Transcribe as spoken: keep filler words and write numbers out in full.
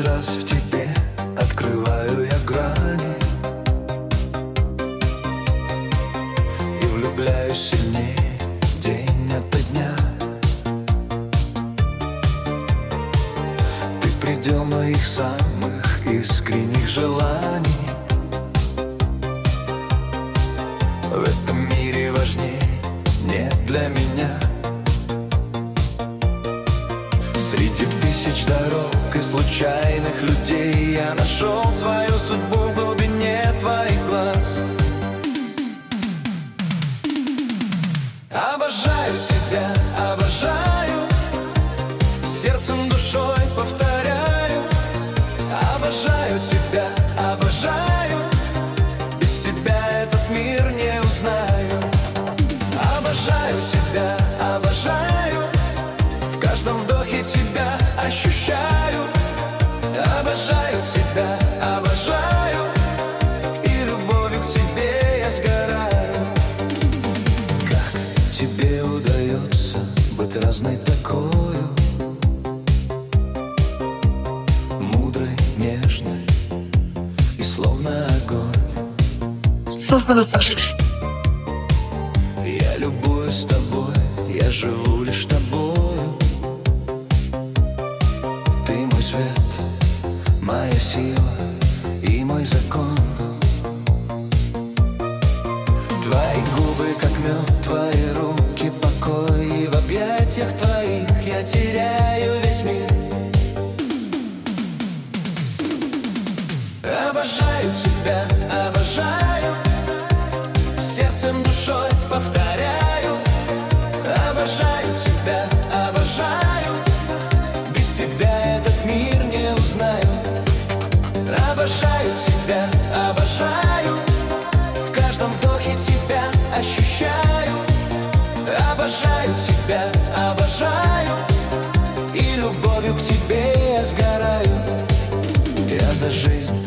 Каждый раз в тебе открываю я грани и влюбляюсь сильнее день ото дня. Ты предел моих самых искренних желаний. В этом мире важнее нет для меня. Среди тысяч дорог и случайных людей я нашел свою судьбу в глубине твоих глаз. Обожаю тебя, обожаю, сердцем, душой повторяю. Обожаю тебя, обожаю, без тебя этот мир не узнаю. Обожаю тебя, обожаю, в каждом вдохе тебя ощущаю. Обожаю тебя, обожаю, и любовью к тебе я сгораю. Как тебе удается быть разной такою, мудрой, нежной и словно огонь? Создано Саша. Я любуюсь тобой, я живу лишь тобою. Ты мой свет, моя сила и мой закон. Твои губы как мед, твои руки покой, и в объятиях твоих я теряю весь мир. Обожаю тебя, обожаю, сердцем, душой повторяю. Обожаю тебя, обожаю, без тебя этот мир не узнаю. Обожаю тебя, обожаю, в каждом вдохе тебя ощущаю. Обожаю тебя, обожаю, и любовью к тебе я сгораю. Я за жизнь